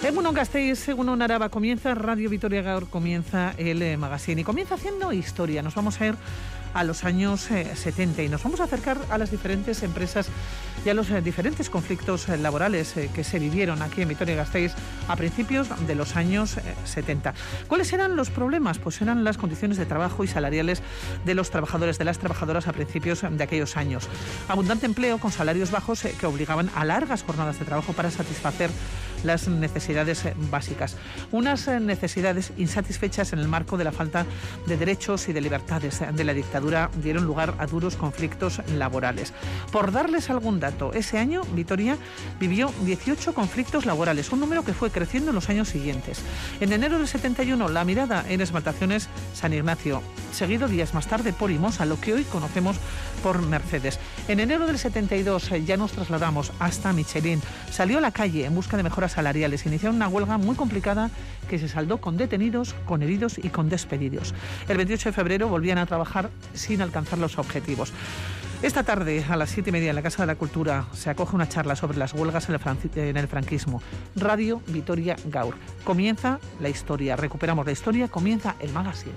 Egunon Gasteiz, Egunon Araba, comienza Radio Vitoria Gaur, comienza el magazine y comienza haciendo historia. Nos vamos a ir a los años 70 y nos vamos a acercar a las diferentes empresas y a los diferentes conflictos laborales que se vivieron aquí en Vitoria-Gasteiz a principios de los años 70. ¿Cuáles eran los problemas? Pues eran las condiciones de trabajo y salariales de los trabajadores, de las trabajadoras a principios de aquellos años. Abundante empleo con salarios bajos que obligaban a largas jornadas de trabajo para satisfacer las necesidades básicas. Unas necesidades insatisfechas en el marco de la falta de derechos y de libertades de la dictadura dieron lugar a duros conflictos laborales. Por darles algún dato, ese año Vitoria vivió 18 conflictos laborales, un número que fue creciendo en los años siguientes. En enero del 71, la mirada en Esmaltaciones San Ignacio, seguido días más tarde por Imosa, lo que hoy conocemos por Mercedes. En enero del 72 ya nos trasladamos hasta Michelin. Salió a la calle en busca de mejoras salariales. Iniciaron una huelga muy complicada que se saldó con detenidos, con heridos y con despedidos. El 28 de febrero volvían a trabajar sin alcanzar los objetivos. Esta tarde, a las 7:30, en la Casa de la Cultura, se acoge una charla sobre las huelgas en el franquismo. Radio Vitoria Gaur. Comienza la historia, recuperamos la historia, comienza el magazine.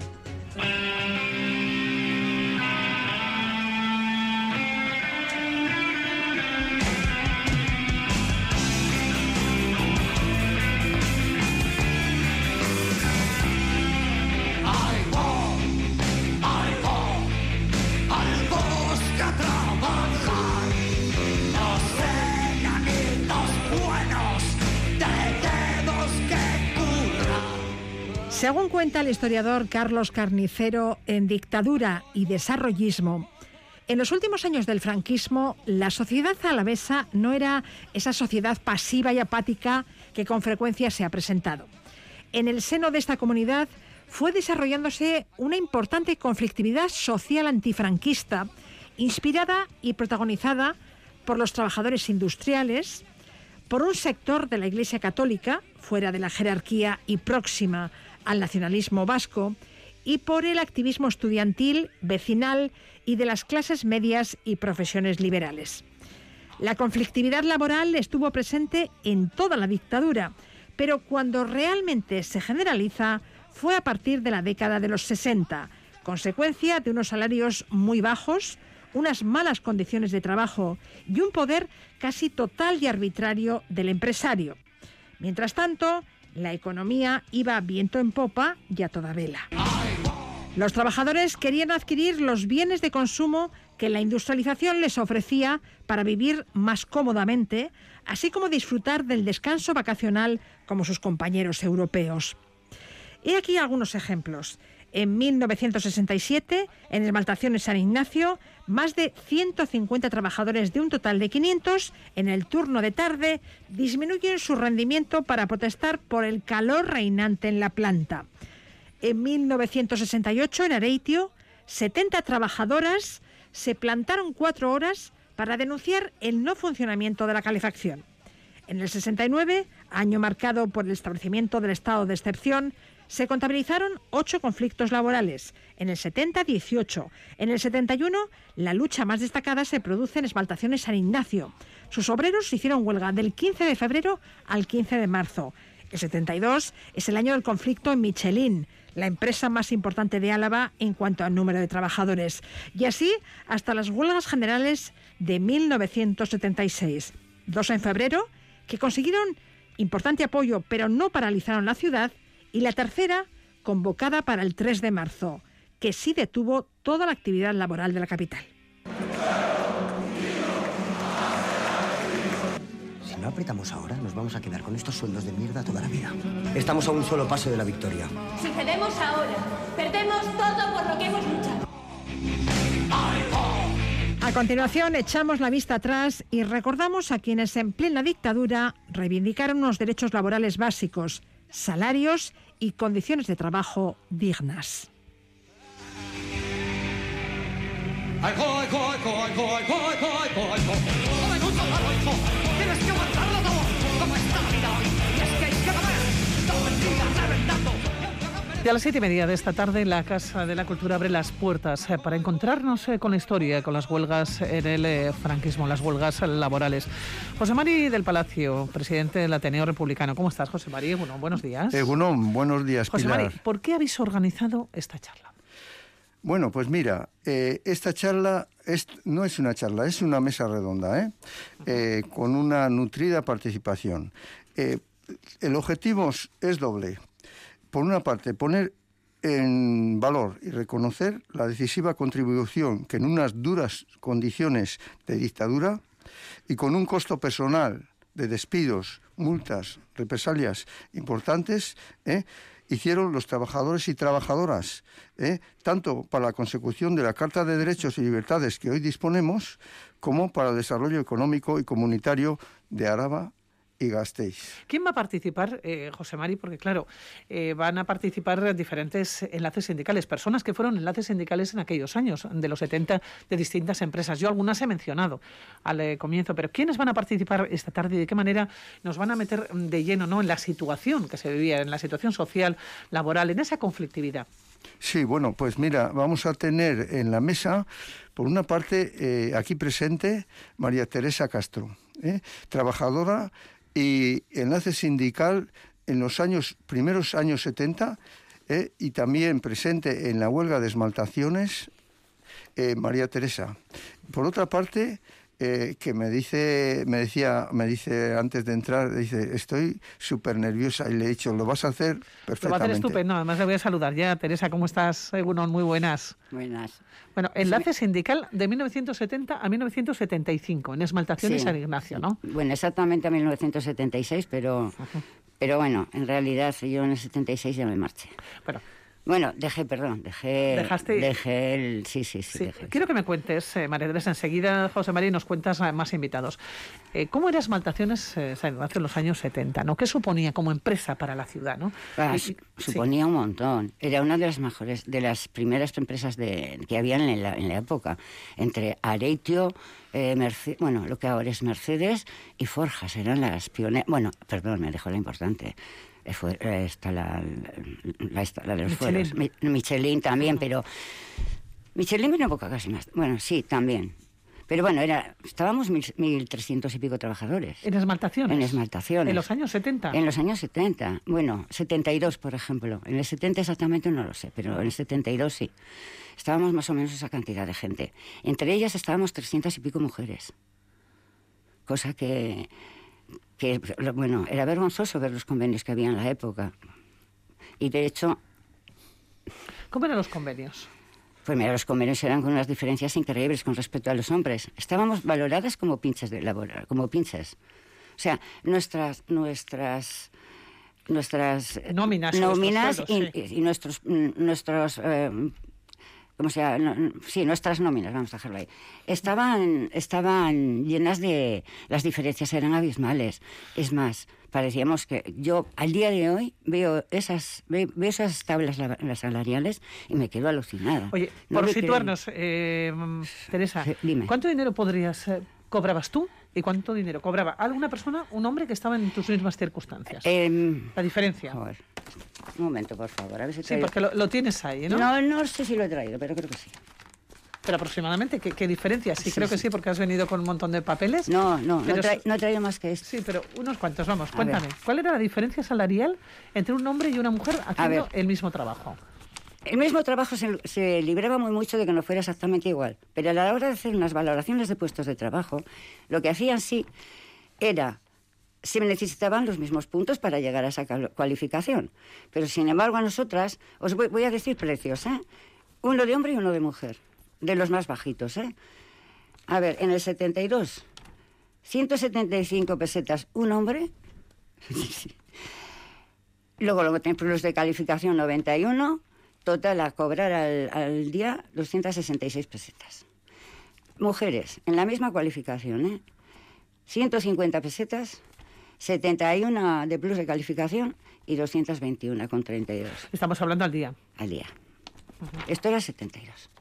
Según cuenta el historiador Carlos Carnicero en Dictadura y Desarrollismo, en los últimos años del franquismo, la sociedad alavesa no era esa sociedad pasiva y apática que con frecuencia se ha presentado. En el seno de esta comunidad fue desarrollándose una importante conflictividad social antifranquista, inspirada y protagonizada por los trabajadores industriales, por un sector de la Iglesia Católica, fuera de la jerarquía y próxima al nacionalismo vasco, y por el activismo estudiantil, vecinal y de las clases medias y profesiones liberales. La conflictividad laboral estuvo presente en toda la dictadura, pero cuando realmente se generaliza fue a partir de la década de los 60, consecuencia de unos salarios muy bajos, unas malas condiciones de trabajo y un poder casi total y arbitrario del empresario. Mientras tanto, la economía iba viento en popa y a toda vela. Los trabajadores querían adquirir los bienes de consumo que la industrialización les ofrecía para vivir más cómodamente, así como disfrutar del descanso vacacional como sus compañeros europeos. He aquí algunos ejemplos. En 1967, en Esmaltaciones San Ignacio, más de 150 trabajadores de un total de 500, en el turno de tarde, disminuyen su rendimiento para protestar por el calor reinante en la planta. En 1968, en Areitio, 70 trabajadoras se plantaron 4 horas para denunciar el no funcionamiento de la calefacción. En el 69, año marcado por el establecimiento del estado de excepción, se contabilizaron 8 conflictos laborales. En el 70, 18. En el 71, la lucha más destacada se produce en Esmaltaciones San Ignacio. Sus obreros hicieron huelga del 15 de febrero al 15 de marzo. El 72 es el año del conflicto en Michelin, la empresa más importante de Álava en cuanto al número de trabajadores. Y así hasta las huelgas generales de 1976. 2 en febrero, que consiguieron importante apoyo, pero no paralizaron la ciudad, y la tercera, convocada para el 3 de marzo, que sí detuvo toda la actividad laboral de la capital. Si no apretamos ahora, nos vamos a quedar con estos sueldos de mierda toda la vida. Estamos a un solo paso de la victoria. Si cedemos ahora, perdemos todo por lo que hemos luchado. A continuación, echamos la vista atrás y recordamos a quienes en plena dictadura reivindicaron unos derechos laborales básicos, salarios y condiciones de trabajo dignas. Tienes que aguantarlo todo, como está la vida hoy. Y es que hay que comer todo el día reventando. Y a las 7:30 de esta tarde, la Casa de la Cultura abre las puertas para encontrarnos con la historia, con las huelgas en el franquismo, las huelgas laborales. José Mari del Palacio, presidente del Ateneo Republicano. ¿Cómo estás, José Mari? Bueno, buenos días. Buenos días, José Pilar. Mari, ¿por qué habéis organizado esta charla? Bueno, pues mira, esta charla no es una charla, es una mesa redonda, con una nutrida participación. El objetivo es doble. Por una parte, poner en valor y reconocer la decisiva contribución que en unas duras condiciones de dictadura y con un costo personal de despidos, multas, represalias importantes, hicieron los trabajadores y trabajadoras, tanto para la consecución de la Carta de Derechos y Libertades que hoy disponemos, como para el desarrollo económico y comunitario de Araba y Gasteiz. ¿Quién va a participar, José Mari? Porque claro, van a participar diferentes enlaces sindicales, personas que fueron enlaces sindicales en aquellos años, de los 70, de distintas empresas. Yo algunas he mencionado al comienzo, pero ¿quiénes van a participar esta tarde y de qué manera nos van a meter de lleno, ¿no?, en la situación que se vivía, en la situación social, laboral, en esa conflictividad? Sí, bueno, pues mira, vamos a tener en la mesa, por una parte, aquí presente, María Teresa Castro, trabajadora y enlace sindical en los primeros años 70, y también presente en la huelga de esmaltaciones, María Teresa. Por otra parte, que me dice antes de entrar, dice, estoy súper nerviosa, y le he dicho, lo vas a hacer perfectamente. Lo va a hacer estupendo, además le voy a saludar ya. Teresa, ¿cómo estás? Muy buenas. Buenas. Bueno, enlace sindical de 1970 a 1975, en esmaltaciones San Ignacio, ¿no? Bueno, exactamente a 1976, pero bueno, en realidad yo en el 76 ya me marché. Bueno, dejé el... Sí. Dejé. Quiero que me cuentes, María Teresa, enseguida, José María, nos cuentas a más invitados. ¿Cómo era Esmaltaciones San Ignacio en los años 70? ¿No? ¿Qué suponía como empresa para la ciudad? ¿No? Suponía un montón. Era una de las mejores, de las primeras empresas que había en la época. Entre Areitio, lo que ahora es Mercedes y Forjas, eran las pioneras. Bueno, perdón, me dejó la importante. Está la de los fueros. Michelin también, pero Michelin vino poca casi más. Bueno, sí, también. Pero bueno, estábamos 1.300 y pico trabajadores. ¿En esmaltaciones? En esmaltaciones. ¿En los años 70? En los años 70. Bueno, 72, por ejemplo. En el 70 exactamente no lo sé, pero en el 72 sí. Estábamos más o menos esa cantidad de gente. Entre ellas estábamos 300 y pico mujeres. Cosa que bueno, era vergonzoso ver los convenios que había en la época. Y de hecho... ¿Cómo eran los convenios? Pues mira, los convenios eran con unas diferencias increíbles con respecto a los hombres. Estábamos valoradas como pinches de laboral, como pinches. O sea, nuestras nóminas y nuestros como sea, nuestras nóminas, vamos a dejarlo ahí, estaban llenas de... Las diferencias eran abismales. Es más, parecíamos que yo al día de hoy veo esas tablas salariales y me quedo alucinada. Oye, por situarnos, Teresa, dime. ¿Cuánto dinero cobrabas tú y cuánto dinero cobraba alguna persona, un hombre que estaba en tus mismas circunstancias? La diferencia. Joder. Un momento, por favor. A ver si sí, porque lo tienes ahí, ¿no? No sé si lo he traído, pero creo que sí. Pero aproximadamente, ¿qué diferencia? Sí, creo que sí, porque has venido con un montón de papeles. No he traído más que esto. Sí, pero unos cuantos, vamos, cuéntame. ¿Cuál era la diferencia salarial entre un hombre y una mujer haciendo el mismo trabajo? El mismo trabajo se libraba muy mucho de que no fuera exactamente igual, pero a la hora de hacer unas valoraciones de puestos de trabajo, lo que hacían sí era... Se necesitaban los mismos puntos para llegar a esa cualificación. Pero, sin embargo, a nosotras, os voy a decir precios, uno de hombre y uno de mujer, de los más bajitos, A ver, en el 72, 175 pesetas un hombre, luego los de calificación 91, total a cobrar al día 266 pesetas. Mujeres, en la misma cualificación, 150 pesetas... 71 de plus de calificación y 221,32. Estamos hablando al día. Al día. Esto era 72.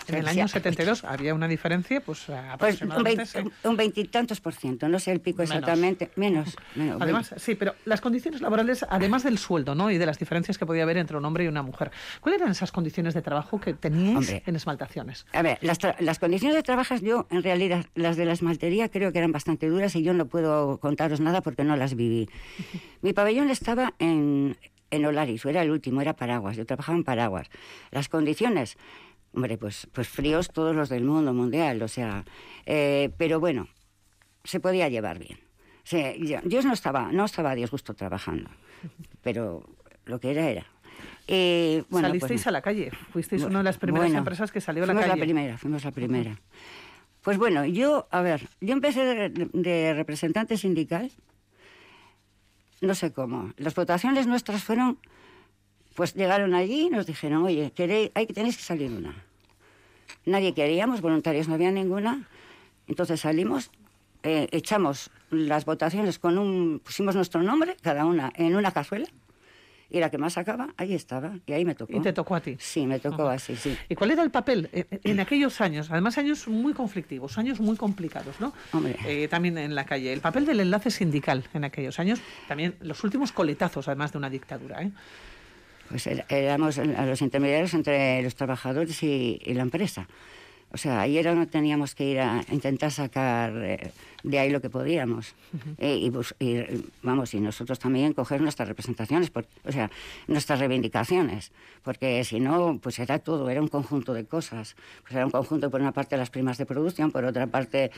En el año 72 había una diferencia, pues aproximadamente... Un veintitantos %, no sé el pico exactamente. Menos. Además, sí, pero las condiciones laborales, además del sueldo, ¿no? Y de las diferencias que podía haber entre un hombre y una mujer, ¿cuáles eran esas condiciones de trabajo que teníais en esmaltaciones? A ver, las condiciones de trabajo, yo, en realidad, las de la esmaltería creo que eran bastante duras y yo no puedo contaros nada porque no las viví. Mi pabellón estaba en Olaris, era el último, era Paraguas, yo trabajaba en Paraguas. Las condiciones... Hombre, pues fríos todos los del mundo mundial, o sea... pero bueno, se podía llevar bien. O sea, yo no estaba a disgusto trabajando, pero lo que era. Bueno, salisteis a la calle, fuisteis una de las primeras empresas que salió a la calle. Fuimos la primera. Pues bueno, yo empecé de representante sindical, no sé cómo. Las votaciones nuestras fueron... Pues llegaron allí y nos dijeron, oye, tenéis que salir una. Nadie queríamos, voluntarios no había ninguna. Entonces salimos, echamos las votaciones pusimos nuestro nombre, cada una en una cazuela, y la que más sacaba, ahí estaba, y ahí me tocó. ¿Y te tocó a ti? Sí, me tocó así, sí. ¿Y cuál era el papel en aquellos años? Además, años muy conflictivos, años muy complicados, ¿no? Hombre. También en la calle. El papel del enlace sindical en aquellos años, también los últimos coletazos, además de una dictadura, ¿eh? Pues éramos los intermediarios entre los trabajadores y la empresa. O sea, ahí teníamos que ir a intentar sacar de ahí lo que podíamos. Y nosotros también coger nuestras representaciones, o sea, nuestras reivindicaciones. Porque si no, pues era un conjunto de cosas. Pues era un conjunto, por una parte, las primas de producción, por otra parte,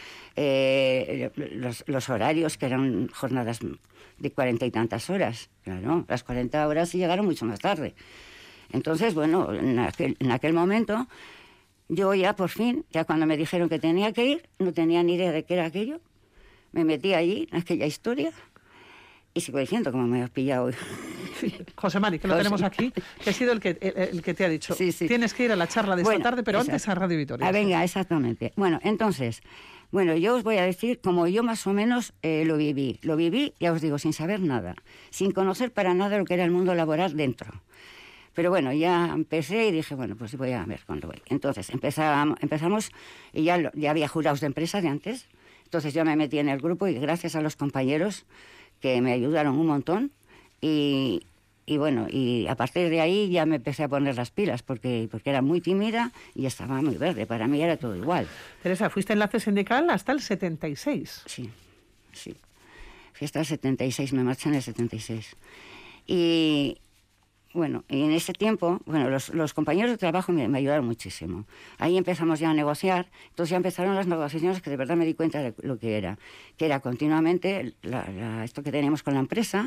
los horarios, que eran jornadas de 40 y tantas horas. Claro, las 40 horas sí llegaron mucho más tarde. Entonces, bueno, en aquel momento... Yo ya por fin, ya cuando me dijeron que tenía que ir, no tenía ni idea de qué era aquello. Me metí allí, en aquella historia, y sigo diciendo cómo me has pillado hoy. Sí, José Mari, que lo tenemos aquí, que ha sido el que te ha dicho, tienes que ir a la charla de esta tarde, pero antes a Radio Vitoria. Venga, exactamente. Bueno, entonces, yo os voy a decir cómo yo más o menos lo viví. Lo viví, ya os digo, sin saber nada, sin conocer para nada lo que era el mundo laboral dentro. Pero bueno, ya empecé y dije, bueno, pues voy a ver cuándo voy. Entonces empezamos y ya había jurados de empresa de antes. Entonces yo me metí en el grupo y gracias a los compañeros que me ayudaron un montón. Y bueno, y a partir de ahí ya me empecé a poner las pilas porque era muy tímida y estaba muy verde. Para mí era todo igual. Teresa, fuiste enlace sindical hasta el 76. Sí. Fui hasta el 76, me marché en el 76. Y en ese tiempo, los compañeros de trabajo me ayudaron muchísimo. Ahí empezamos ya a negociar, entonces ya empezaron las negociaciones que de verdad me di cuenta de lo que era continuamente esto que teníamos con la empresa,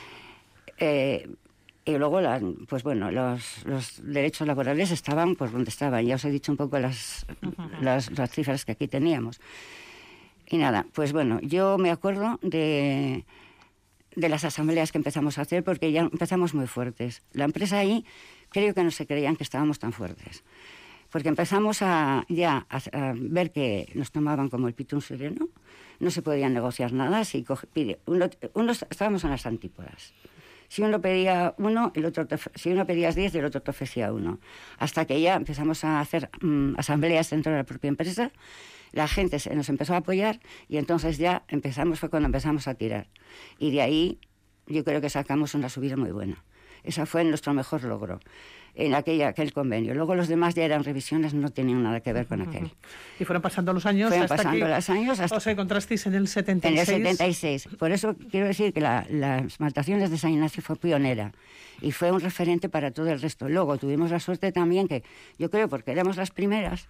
y luego, los derechos laborales estaban pues donde estaban. Ya os he dicho un poco las cifras que aquí teníamos. Y nada, pues yo me acuerdo de las asambleas que empezamos a hacer, porque ya empezamos muy fuertes. La empresa ahí, creo que no se creían que estábamos tan fuertes, porque empezamos a ver que nos tomaban como el pito un sereno, no se podía negociar nada, estábamos en las antípodas. Si uno pedía uno, si uno pedía 10, el otro te ofrecía uno. Hasta que ya empezamos a hacer asambleas dentro de la propia empresa, la gente nos empezó a apoyar y entonces fue cuando empezamos a tirar. Y de ahí yo creo que sacamos una subida muy buena. Ese fue nuestro mejor logro en aquel convenio. Luego los demás ya eran revisiones, no tenían nada que ver con aquel. Y fueron pasando los años hasta os encontrasteis en el 76. En el 76. Por eso quiero decir que las esmaltaciones de San Ignacio fue pionera y fue un referente para todo el resto. Luego tuvimos la suerte también que, yo creo, porque éramos las primeras,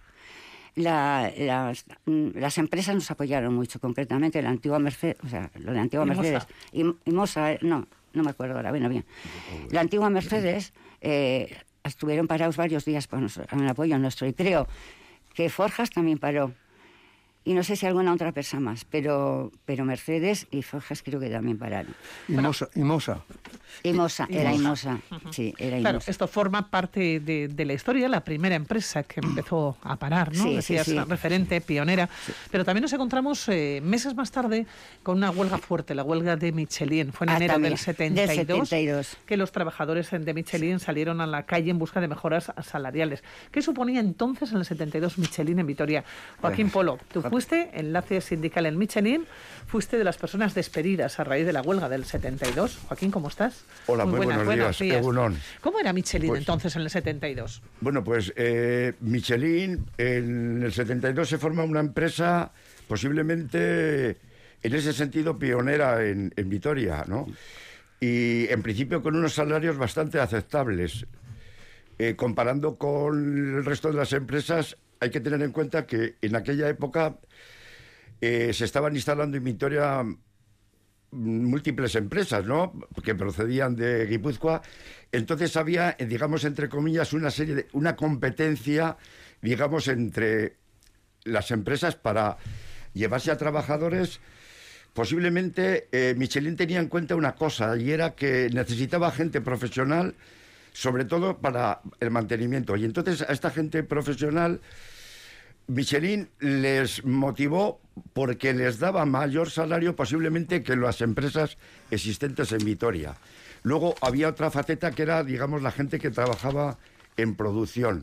las empresas nos apoyaron mucho, concretamente la antigua Mercedes, lo de antigua Mercedes y Mosa, no me acuerdo ahora, bien. La antigua Mercedes estuvieron parados varios días en el apoyo nuestro, y creo que Forjas también paró. Y no sé si alguna otra persona más, pero Mercedes y Forjas creo que también pararon. Y Mosa. Imosa, era Imosa. Sí, era Claro, Imosa. esto forma parte de la historia, la primera empresa que empezó a parar, ¿no? Sí, Decías, sí. referente, pionera. Pero también nos encontramos meses más tarde con una huelga fuerte, la huelga de Michelin. Fue en enero también, del 72, 72. que los trabajadores de Michelin salieron a la calle en busca de mejoras salariales. ¿Qué suponía entonces en el 72 Michelin en Vitoria? Joaquín Polo, tú fuiste enlace sindical en Michelin, fuiste de las personas despedidas a raíz de la huelga del 72. Joaquín, ¿cómo estás? Hola, muy buenos días. Egunon. ¿Cómo era Michelin Pues, entonces en el 72? Bueno, pues Michelin en el 72 se forma una empresa posiblemente en ese sentido pionera en Vitoria, ¿no? Y en principio con unos salarios bastante aceptables. Comparando con el resto de las empresas, hay que tener en cuenta que en aquella época se estaban instalando en Vitoria múltiples empresas, ¿no? Que procedían de Guipúzcoa. Entonces había, digamos, entre comillas, una competencia, digamos, entre las empresas para llevarse a trabajadores. Posiblemente Michelin tenía en cuenta una cosa, y era que necesitaba gente profesional, sobre todo para el mantenimiento. Y entonces a esta gente profesional Michelin les motivó porque les daba mayor salario posiblemente que las empresas existentes en Vitoria. Luego había otra faceta que era, digamos, la gente que trabajaba en producción.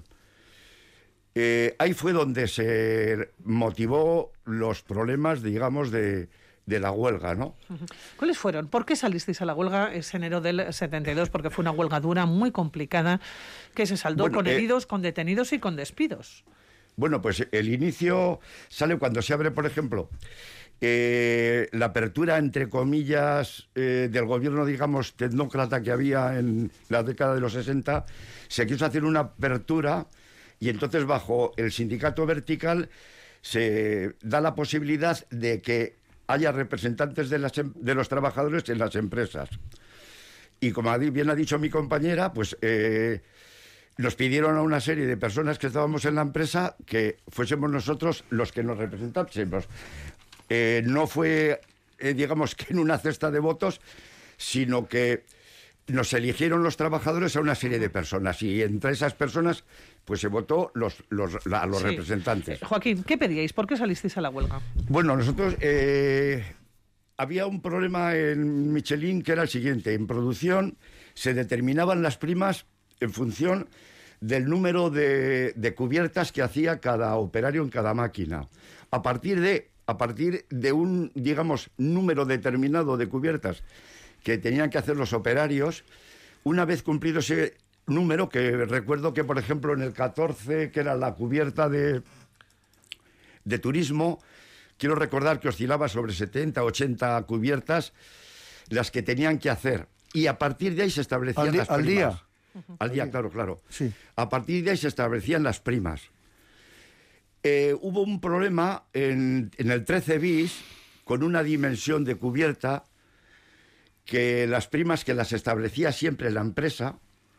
Ahí fue donde se motivó los problemas, digamos, de la huelga, ¿no? ¿Cuáles fueron? ¿Por qué salisteis a la huelga ese enero del 72? Porque fue una huelga dura, muy complicada, que se saldó con heridos, con detenidos y con despidos. Bueno, pues el inicio sale cuando se abre, por ejemplo, la apertura, entre comillas, del gobierno, digamos, tecnócrata que había en la década de los 60, se quiso hacer una apertura y entonces bajo el sindicato vertical se da la posibilidad de que haya representantes de los trabajadores en las empresas. Y como bien ha dicho mi compañera, pues nos pidieron a una serie de personas que estábamos en la empresa que fuésemos nosotros los que nos representásemos. No fue, digamos, que en una cesta de votos, sino que nos eligieron los trabajadores a una serie de personas y entre esas personas pues se votó a los Sí. representantes. Joaquín, ¿qué pedíais? ¿Por qué salisteis a la huelga? Bueno, nosotros había un problema en Michelin que era el siguiente. En producción se determinaban las primas en función del número de cubiertas que hacía cada operario en cada máquina. A partir de un, digamos, número determinado de cubiertas que tenían que hacer los operarios, una vez cumplido ese número, que recuerdo que, por ejemplo, en el 14, que era la cubierta de turismo, quiero recordar que oscilaba sobre 70, 80 cubiertas las que tenían que hacer. Y a partir de ahí se establecían las primas. ¿Al día? Al día, claro. Sí. A partir de ahí se establecían las primas. Hubo un problema en el 13 bis con una dimensión de cubierta que las primas que las establecía siempre la empresa,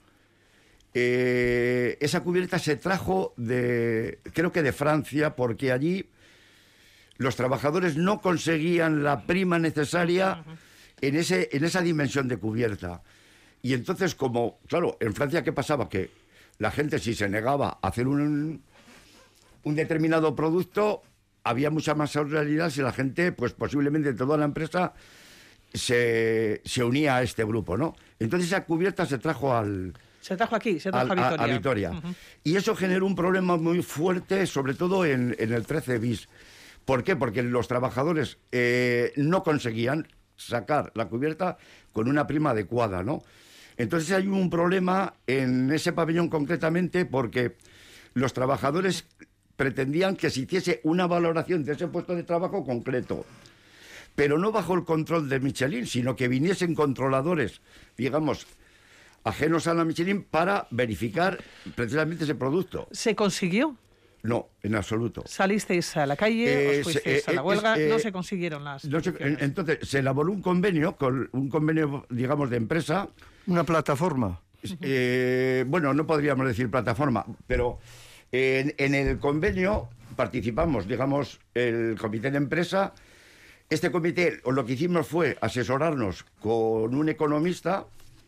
esa cubierta se trajo creo que de Francia, porque allí los trabajadores no conseguían la prima necesaria en esa dimensión de cubierta. Y entonces, como, claro, en Francia, ¿qué pasaba? Que la gente, si se negaba a hacer un determinado producto, había mucha más solidaridad si la gente, pues posiblemente toda la empresa se unía a este grupo, ¿no? Entonces esa cubierta se trajo Se trajo aquí, se trajo a Vitoria. A Vitoria. Y eso generó un problema muy fuerte, sobre todo en el 13 bis. ¿Por qué? Porque los trabajadores no conseguían sacar la cubierta con una prima adecuada, ¿no? Entonces hay un problema en ese pabellón concretamente porque los trabajadores pretendían que se hiciese una valoración de ese puesto de trabajo concreto, pero no bajo el control de Michelin, sino que viniesen controladores, digamos, ajenos a la Michelin para verificar precisamente ese producto. ¿Se consiguió? No, en absoluto. ¿Salisteis a la calle? ¿Os fuisteis a la huelga? No se consiguieron las condiciones. Entonces, se elaboró un convenio, digamos, de empresa. ¿Una plataforma? Bueno, no podríamos decir plataforma, pero en el convenio participamos, digamos, el comité de empresa. Este comité lo que hicimos fue asesorarnos con un economista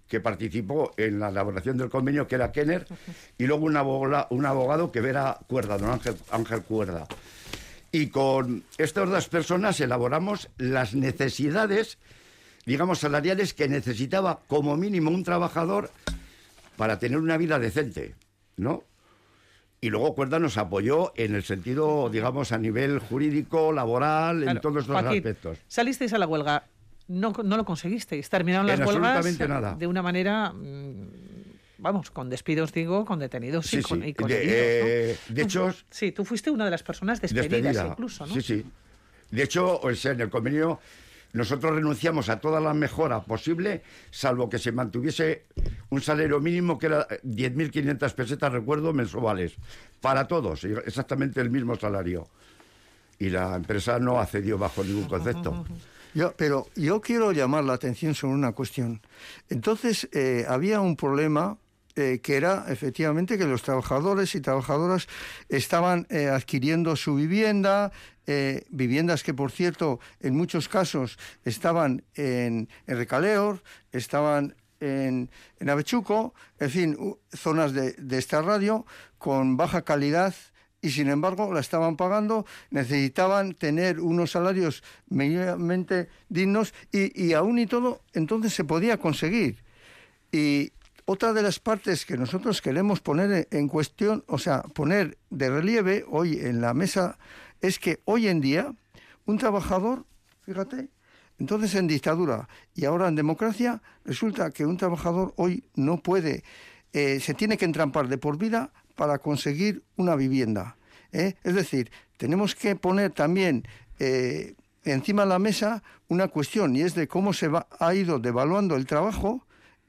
que participó en la elaboración del convenio, que era Kenner, y luego un abogado que era Cuerda, don Ángel Cuerda. Y con estas dos personas elaboramos las necesidades, digamos, salariales que necesitaba como mínimo un trabajador para tener una vida decente, ¿no? Y luego Cuerda nos apoyó en el sentido, digamos, a nivel jurídico, laboral, claro, en todos los aspectos. Salisteis a la huelga, no lo conseguisteis. Terminaron las huelgas nada. De una manera, vamos, con despidos, digo, con detenidos sí, y con heridos, ¿no? De hecho... Sí, tú fuiste una de las personas despedidas incluso, ¿no? Sí, sí. De hecho, o sea, en el convenio nosotros renunciamos a toda la mejora posible, salvo que se mantuviese un salario mínimo que era 10.500 pesetas, recuerdo, mensuales. Para todos, exactamente el mismo salario. Y la empresa no accedió bajo ningún concepto. Pero yo quiero llamar la atención sobre una cuestión. Entonces, había un problema que era efectivamente que los trabajadores y trabajadoras estaban adquiriendo su vivienda, viviendas que, por cierto, en muchos casos estaban en Recaleor, estaban en Avechuco, en fin, zonas de esta radio con baja calidad, y sin embargo la estaban pagando, necesitaban tener unos salarios mínimamente dignos y aún y todo entonces se podía conseguir. Y otra de las partes que nosotros queremos poner en cuestión, o sea, poner de relieve hoy en la mesa, es que hoy en día un trabajador, fíjate, entonces en dictadura y ahora en democracia, resulta que un trabajador hoy no puede, se tiene que entrampar de por vida para conseguir una vivienda. Es decir, tenemos que poner también encima de la mesa una cuestión, y es de cómo ha ido devaluando el trabajo,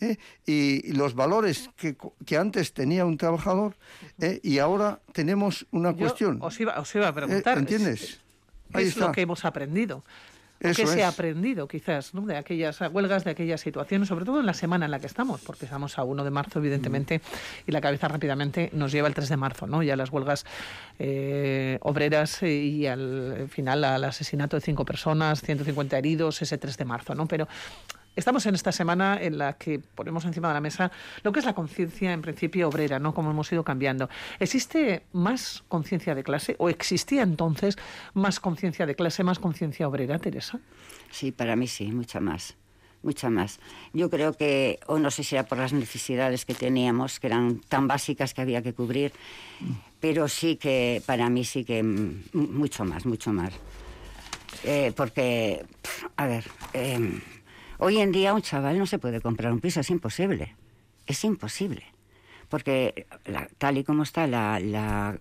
y los valores que antes tenía un trabajador, y ahora tenemos una cuestión. Os iba a preguntar. ¿Entiendes? ¿Qué es lo que hemos aprendido? ¿Qué se ha aprendido, quizás, ¿no?, de aquellas huelgas, de aquellas situaciones, sobre todo en la semana en la que estamos, porque estamos a 1 de marzo, evidentemente, y la cabeza rápidamente nos lleva al 3 de marzo, ¿no? Ya las huelgas obreras y al final al asesinato de 5 personas, 150 heridos, ese 3 de marzo, ¿no? Pero estamos en esta semana en la que ponemos encima de la mesa lo que es la conciencia, en principio, obrera, ¿no? Cómo hemos ido cambiando. ¿Existe más conciencia de clase o existía entonces más conciencia de clase, más conciencia obrera, Teresa? Sí, para mí sí, mucha más. Yo creo que, o no sé si era por las necesidades que teníamos, que eran tan básicas que había que cubrir, pero sí que, para mí sí que mucho más. Porque, a ver... hoy en día un chaval no se puede comprar un piso, es imposible. Porque tal y como está el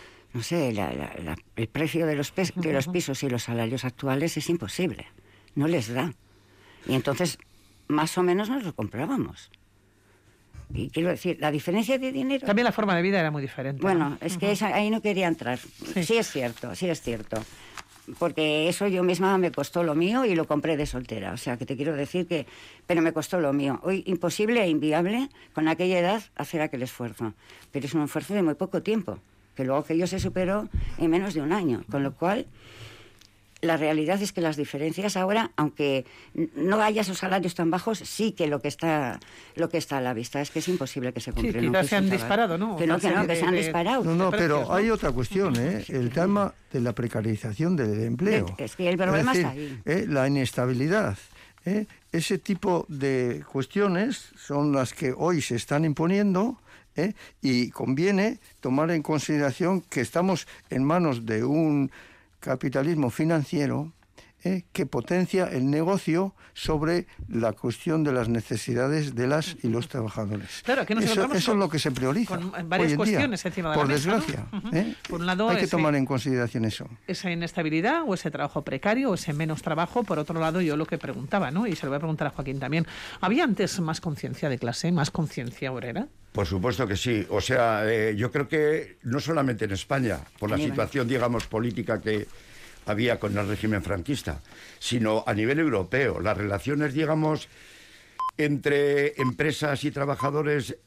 precio de los pisos y los salarios actuales, es imposible. No les da. Y entonces, más o menos nos lo comprábamos. Y quiero decir, la diferencia de dinero... También la forma de vida era muy diferente. Bueno, ¿no? es que ahí no quería entrar. Sí es cierto. Porque eso yo misma me costó lo mío y lo compré de soltera. O sea, que te quiero decir que... Pero me costó lo mío. Hoy, imposible e inviable, con aquella edad, hacer aquel esfuerzo. Pero es un esfuerzo de muy poco tiempo, que luego aquello se superó en menos de un año. Con lo cual, la realidad es que las diferencias ahora, aunque no haya esos salarios tan bajos, sí que lo que está a la vista es que es imposible que se compre. Sí, quizás se han disparado, ¿no? Que se han disparado. No, pero hay otra cuestión, el tema de la precarización del empleo. Es que el problema está ahí. La inestabilidad. Ese tipo de cuestiones son las que hoy se están imponiendo, y conviene tomar en consideración que estamos en manos de un capitalismo financiero que potencia el negocio sobre la cuestión de las necesidades de las y los trabajadores. Claro, aquí nos eso es lo que se prioriza con varias hoy en cuestiones día, encima de la por mesa, desgracia. ¿no? Por un lado, hay que tomar en consideración eso. Esa inestabilidad o ese trabajo precario o ese menos trabajo. Por otro lado, yo lo que preguntaba, ¿no?, y se lo voy a preguntar a Joaquín también, ¿había antes más conciencia de clase, más conciencia obrera? Por supuesto que sí. O sea, yo creo que no solamente en España, por la situación, digamos, política que había con el régimen franquista, sino a nivel europeo. Las relaciones, digamos, entre empresas y trabajadores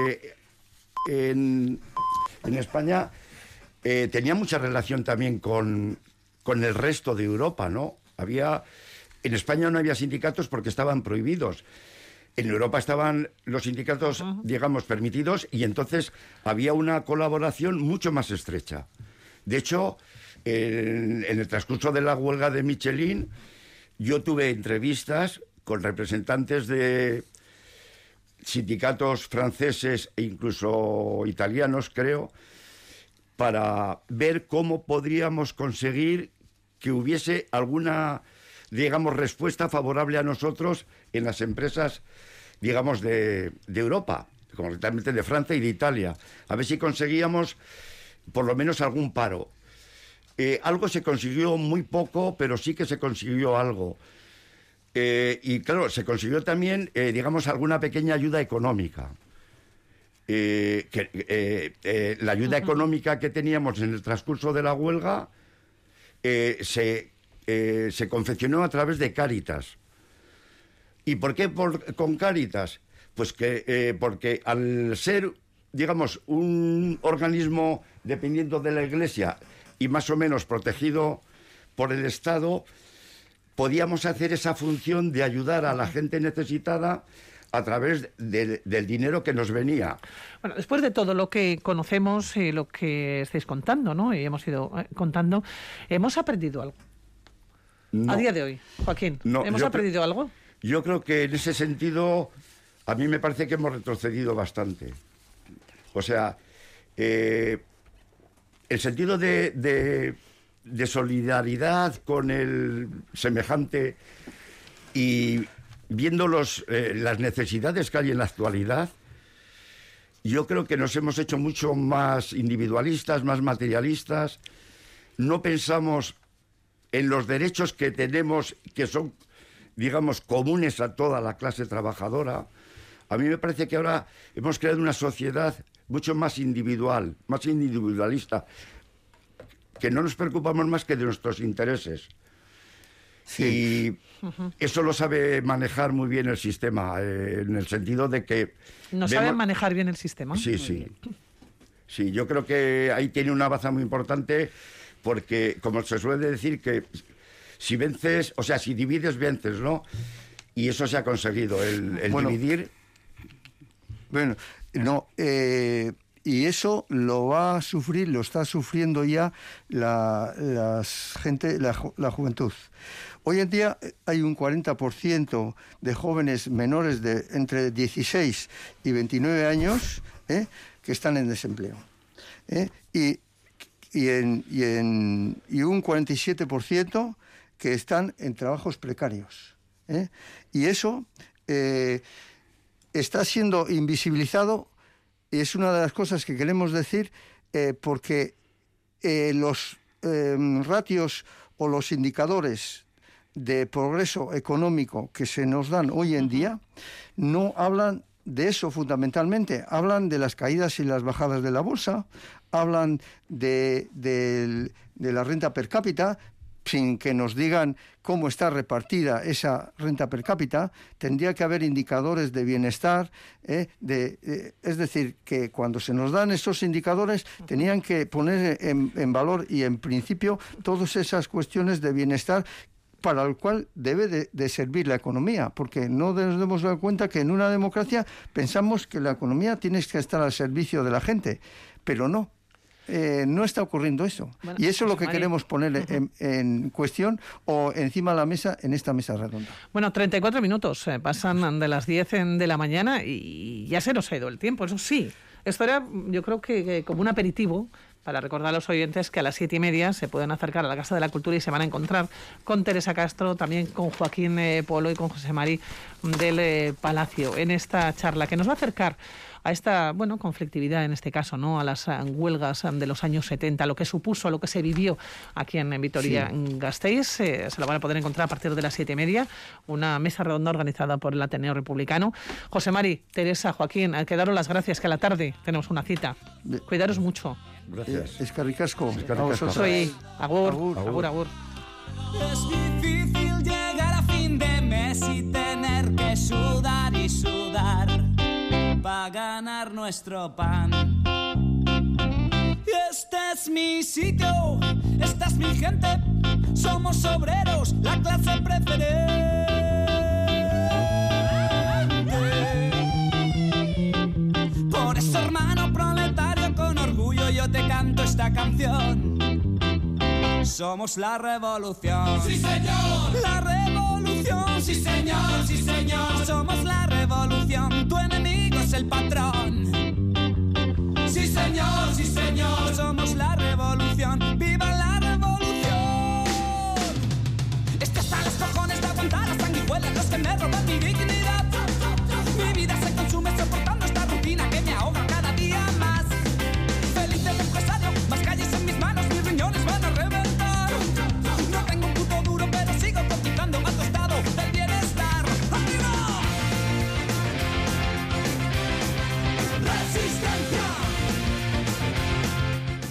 en España tenía mucha relación también con el resto de Europa, ¿no? En España no había sindicatos porque estaban prohibidos. En Europa estaban los sindicatos, digamos, permitidos, y entonces había una colaboración mucho más estrecha. De hecho, en el transcurso de la huelga de Michelin, yo tuve entrevistas con representantes de sindicatos franceses e incluso italianos, creo, para ver cómo podríamos conseguir que hubiese alguna, digamos, respuesta favorable a nosotros en las empresas, digamos, de Europa, concretamente de Francia y de Italia. A ver si conseguíamos por lo menos algún paro. Algo se consiguió, muy poco, pero sí que se consiguió algo. Y claro, se consiguió también, digamos, alguna pequeña ayuda económica. La ayuda económica que teníamos en el transcurso de la huelga se confeccionó a través de Cáritas. ¿Y por qué con Cáritas? Pues porque al ser, digamos, un organismo dependiendo de la Iglesia y más o menos protegido por el Estado, podíamos hacer esa función de ayudar a la gente necesitada a través del dinero que nos venía. Bueno, después de todo lo que conocemos y lo que estáis contando, ¿no? Y hemos ido contando, ¿hemos aprendido algo? No. A día de hoy, Joaquín, No, ¿hemos aprendido algo? Yo creo que en ese sentido, a mí me parece que hemos retrocedido bastante. O sea, el sentido de solidaridad con el semejante y viendo las necesidades que hay en la actualidad, yo creo que nos hemos hecho mucho más individualistas, más materialistas. No pensamos en los derechos que tenemos, que son, digamos, comunes a toda la clase trabajadora. A mí me parece que ahora hemos creado una sociedad mucho más individual, más individualista, que no nos preocupamos más que de nuestros intereses. Sí. Y eso lo sabe manejar muy bien el sistema, en el sentido de que... ¿No saben manejar bien el sistema? Sí, sí. Sí, yo creo que ahí tiene una baza muy importante, porque, como se suele decir, que si vences, o sea, si divides, vences, ¿no? Y eso se ha conseguido, el dividir... Bueno, no... y eso lo va a sufrir, lo está sufriendo ya la juventud. Hoy en día hay un 40% de jóvenes menores de entre 16 y 29 años que están en desempleo. Y un 47% que están en trabajos precarios. Y eso está siendo invisibilizado. Y es una de las cosas que queremos decir, porque los ratios o los indicadores de progreso económico que se nos dan hoy en día no hablan de eso fundamentalmente. Hablan de las caídas y las bajadas de la bolsa, hablan de la renta per cápita, sin que nos digan cómo está repartida esa renta per cápita. Tendría que haber indicadores de bienestar, es decir, que cuando se nos dan esos indicadores tenían que poner en valor y en principio todas esas cuestiones de bienestar para el cual debe de servir la economía, porque no nos demos cuenta que en una democracia pensamos que la economía tiene que estar al servicio de la gente, pero no. No está ocurriendo eso. Bueno, y eso es lo que queremos poner en cuestión o encima de la mesa en esta mesa redonda. Bueno, 34 minutos pasan de las 10 de la mañana y ya se nos ha ido el tiempo, eso sí. Esto era, yo creo que como un aperitivo para recordar a los oyentes que a las 7:30 se pueden acercar a la Casa de la Cultura y se van a encontrar con Teresa Castro, también con Joaquín Polo y con José Mari del Palacio en esta charla que nos va a acercar a esta, conflictividad en este caso, ¿no? A las huelgas de los años 70, lo que supuso, lo que se vivió aquí en Vitoria-Gasteiz. Se lo van a poder encontrar a partir de las 7:30, una mesa redonda organizada por el Ateneo Republicano. José Mari, Teresa, Joaquín, que daros las gracias, que a la tarde tenemos una cita. Cuidaros mucho. Gracias. Eskerrik asko. Soy agur. Es difícil llegar a fin de mes y tener que sudar y sudar para ganar nuestro pan. Este es mi sitio, esta es mi gente, somos obreros, la clase preferente. canción. Somos la revolución. ¡Sí, señor! La revolución. ¡Sí, señor! ¡Sí, señor! Somos la revolución. Tu enemigo es el patrón. ¡Sí, señor! ¡Sí, señor! Somos la revolución. ¡Viva la revolución! Es que hasta los cojones de aguantar las sanguijuelas, los que me roban mi vida.